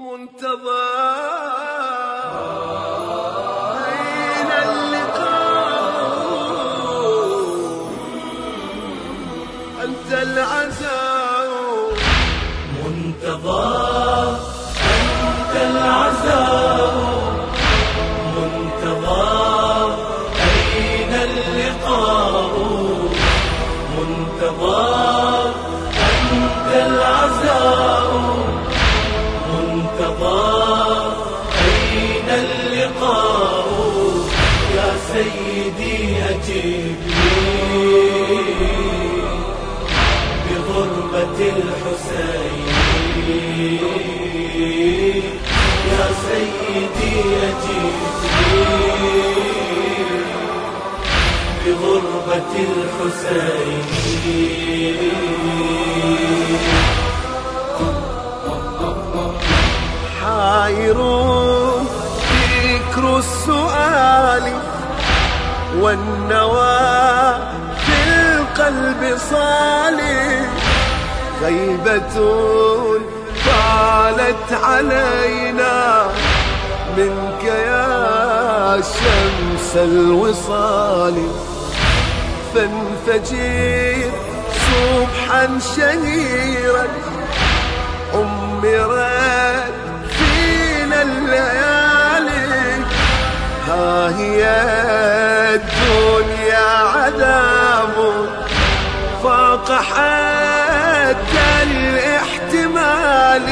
منتظر أين اللقاء أنت العزاء منتظر أنت العزاء منتظر أين اللقاء منتظر أنت العزاء منتظر أين اللقاء يا سيدي أجبني بغربة الحسين يا سيدي أجبني بغربة الحسين حائر فكر السؤال والنوى في القلب صالي غيبة طالت علينا منك يا شمس الوصال فانفجر صبحا شهيرا أمرت فينا الليالي ها هي الدنيا عذاب فاق حتى الاحتمال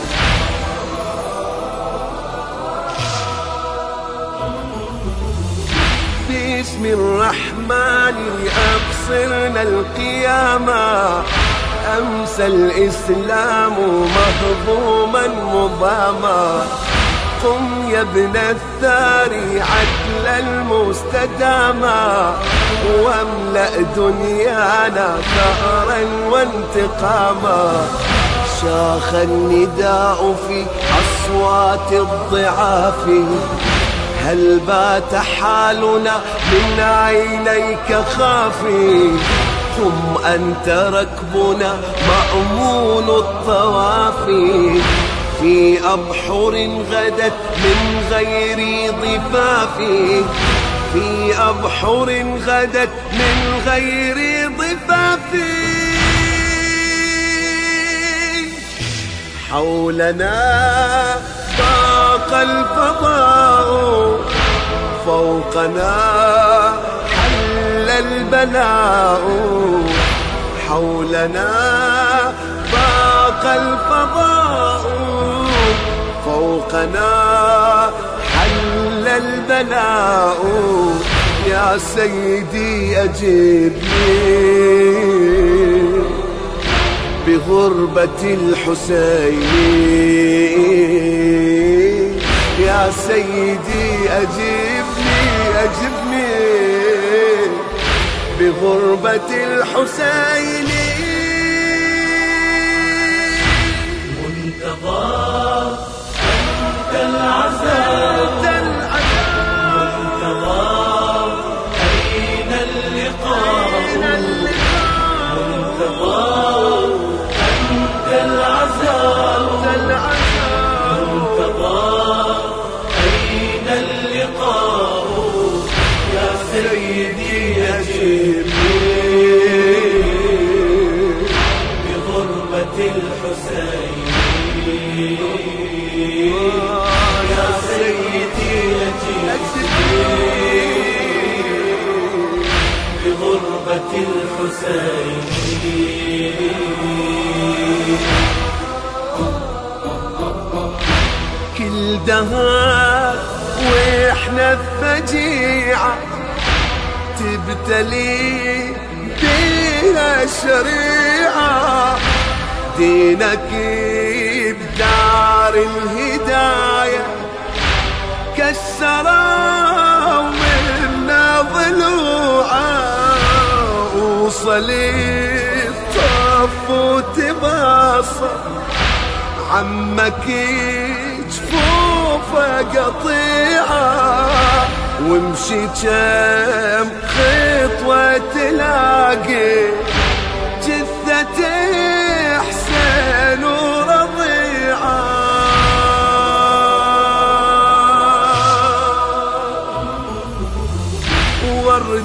باسم الرحمن أبصرنا القيامة أمسى الإسلام مهضوما مضاما قم يا ابن الثاري عدل المستداما واملأ دنيانا ثأرا وانتقاما شاخ النداء في أصوات الضعاف هل بات حالنا من عينيك خافي قم أنت ركبنا مأمون الطواف في أبحر غدت من غير ضفاف في أبحر غدت من غير ضفاف حولنا ضاق الفضاء فوقنا حل البلاء حولنا ضاق الفضاء فوقنا حل البلاء يا سيدي أجبني بغربة الحسين يا سيدي أجبني بغربة الحسين منتظر أنت العزاء منتظر أين اللقاء منتظر أنت العزاء منتظر أين اللقاء يا سيدي أجبني بغربة الحسين يا سيدي أجبني بغربة الحسين كل دهر واحنا الفجيعة تبتلي بيها الشريعة دينك بدار الهداية كسروا منا ضلوعا وصليب طف وتباصر عمك جفوفه قطيعة وامشي كم خطوة تلاقي جثة حسين ورضيعة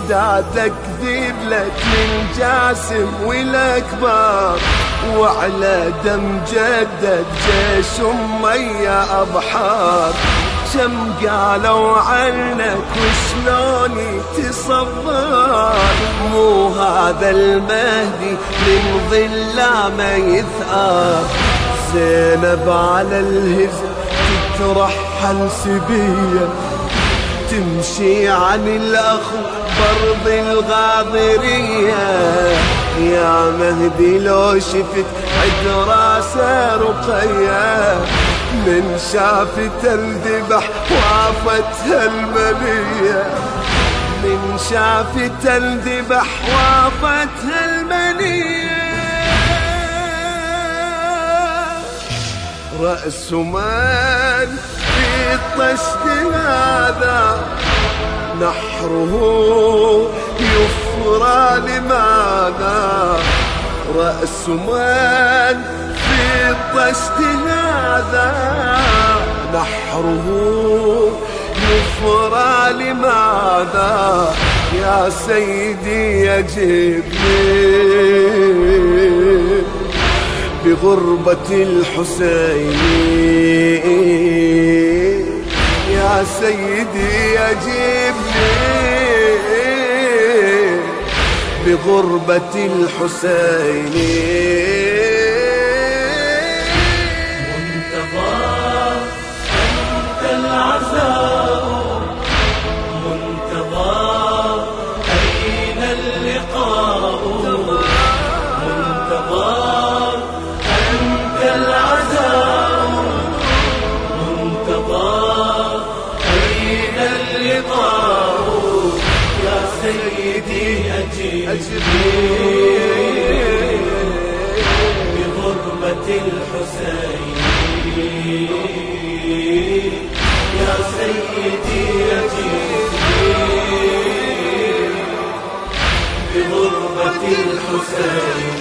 دا تكذيب لك من جاسم والأكبار، وعلى دم جدد جيش أمية أبحار. كم قالوا عنك وشلون تصبر، مو هذا المهدي من ظلامه يثأر. زينب على الهزة تترحل سبية، تمشي عن الأخو برض الغاضرية. يا مهدي لو شفت عد راسه رقية، من شافت الذبح وافتها المنية. من شافت الذبح وافتها المنية. رأس من في الطشت هذا، نحره يفرى لماذا. رأس من في الطشت هذا، نحره يفرى لماذا. يا سيدي أجبني بغربة الحسين، يا سيدي أجبني بغربة الحسين. منتظر أنت العزاء، منتظر أين اللقاء. منتظر أنت العزاء، منتظر أين اللقاء. يا سيدي أجبني بغربة الحسين. يا سيدي أجبني بغربة الحسين.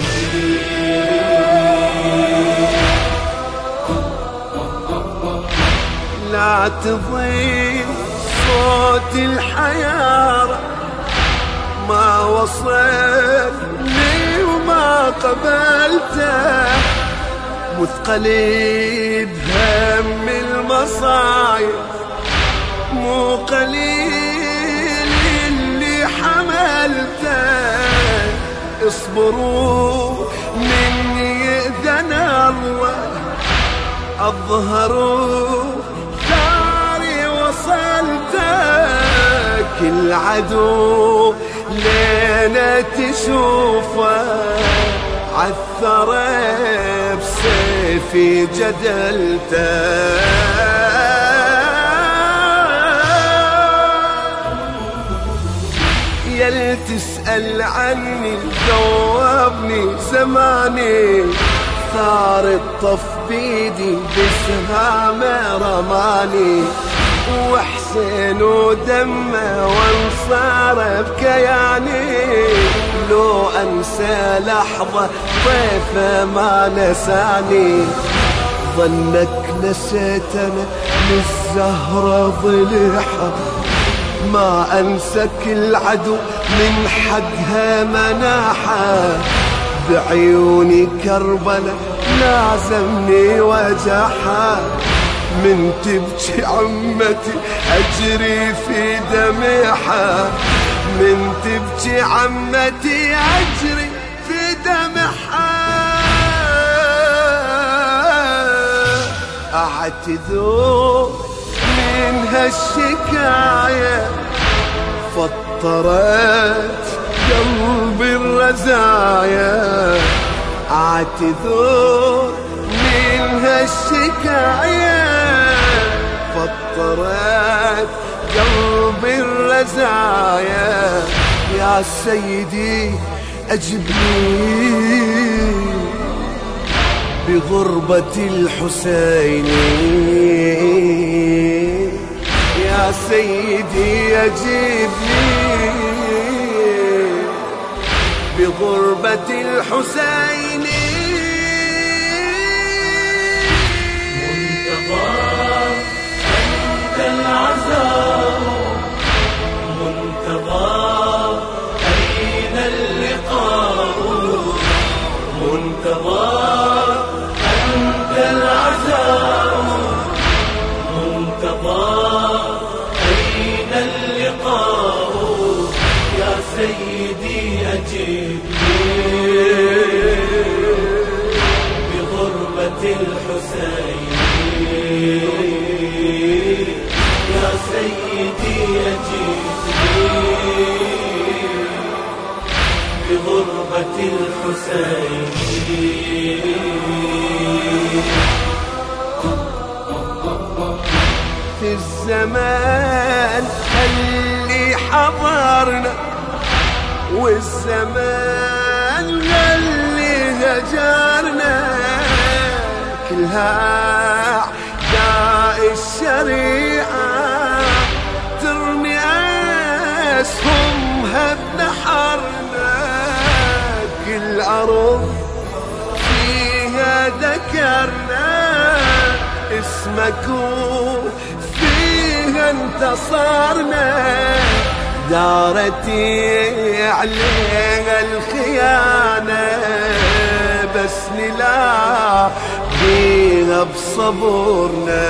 لا تضيع صوت الحيارى، ما وصلني وما قبلته. مثقلي بهم المصايب، مو قليل اللي حملته. اصبروا مني يأذن الله، أظهروا ثاري وصلته. كل عدو لينا تشوفه، عثر بسيفي جدلته. يل تسأل عني جاوبني زماني، ثار الطف بيدي بسهام رماني. وحسين ودمه وانصار بكياني، لو انسى لحظة ضيفه ما نساني. ظنك نسيتنا للزهرة ضليحة، ما انسى كل عدو من حقها مناحة. بعيوني كربلة لازمني وجعها، من تبكي عمتي أجري في دمعها. من تبكي عمتي أجري في دمعها. أعتذر من هالشكاية، فطرت قلبي الرزايا. أعتذر من هالشكاية، فطرت قلبي الرزايا. يا سيدي أجبني بغربة الحسين. يا سيدي أجبني بغربة الحسين. منتظر أنت العزاء، منتظر الحسين. في الزمان اللي حضرنا والزمان اللي هجرنا كلها أعداء الشريعة ترمي أسهمها بنحرنا. كل أرض فيها ذكرنا اسمك وفيها انتصرنا. دارت عليها الخيانة بس نلاقيها بصبرنا.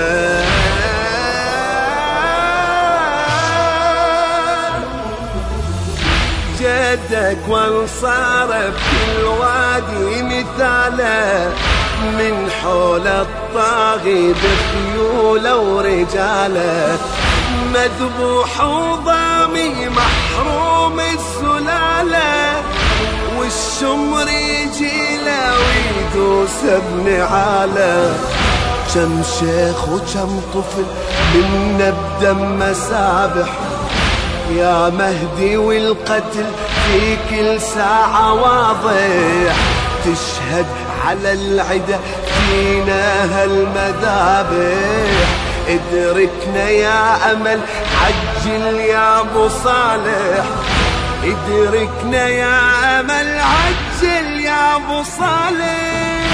جدك وانصار بكل وادي مثاله من حول الطاغي بخيوله ورجاله. مذبوح وضامي محروم السلالة والشمر يجي له ويدوس بنعاله. كم شيخ وكم طفل منا بدم سابح يا مهدي والقتل في كل ساعة واضح. تشهد على العدا فينا هالمذابح. ادركنا يا أمل عجل يا أبو صالح. ادركنا يا أمل عجل يا أبو صالح.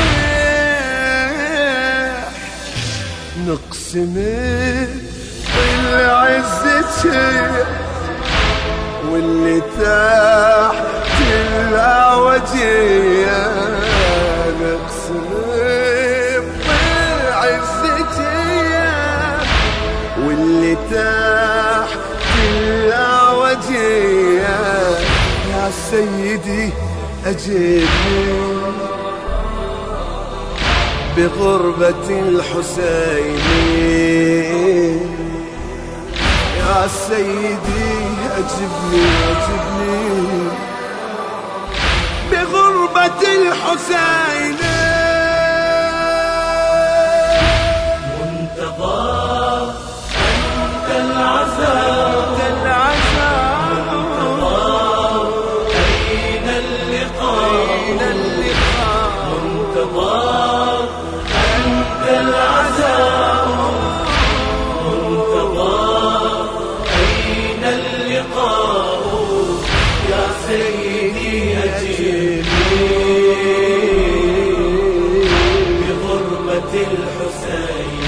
نقسم العزة واللي تحت العوجية. نقسم العزة واللي تحت العوجية. يا سيدي أجبني بغربة الحسين. يا سيدي أجبني أجبني بغربة الحسين. منتظر أنت العزاء منتظر أين اللقاء منتظر أنت العزاء منتظر أين اللقاء. يا سيدي أجبني بغربة الحسين.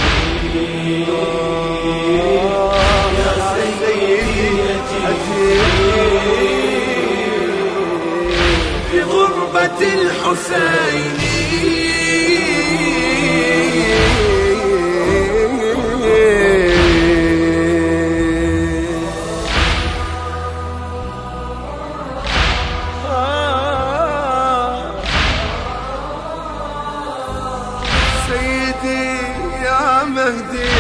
يا سيدي أجبني بغربة الحسين. سيدي يا مهدي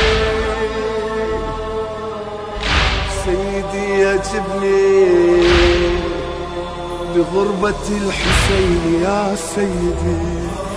سيدي أجبني بغربة الحسين. يا سيدي